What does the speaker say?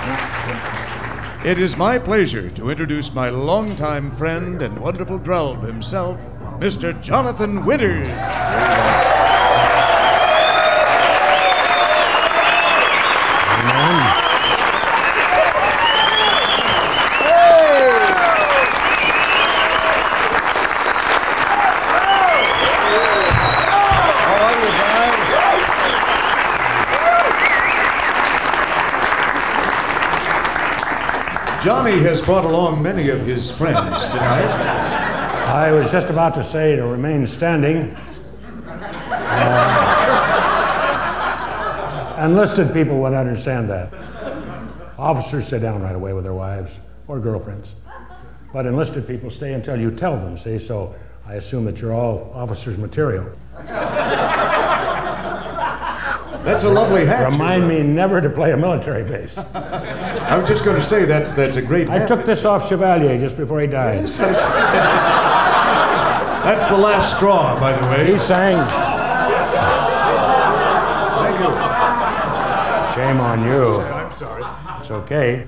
It is my pleasure to introduce my longtime friend and wonderful Drelb himself, Mr. Jonathan Winters. Johnny has brought along many of his friends tonight. I was just about to say to remain standing. Enlisted people would understand that. Officers sit down right away with their wives or girlfriends. But enlisted people stay until you tell them, see? So I assume that you're all officers' material. That's a lovely hat. Remind me never to play a military base. I was just going to say that's a great hat. I took this off Chevalier just before he died. Yes, that's the last straw, by the way. He sang. Thank you. Shame on you. I'm sorry. It's okay.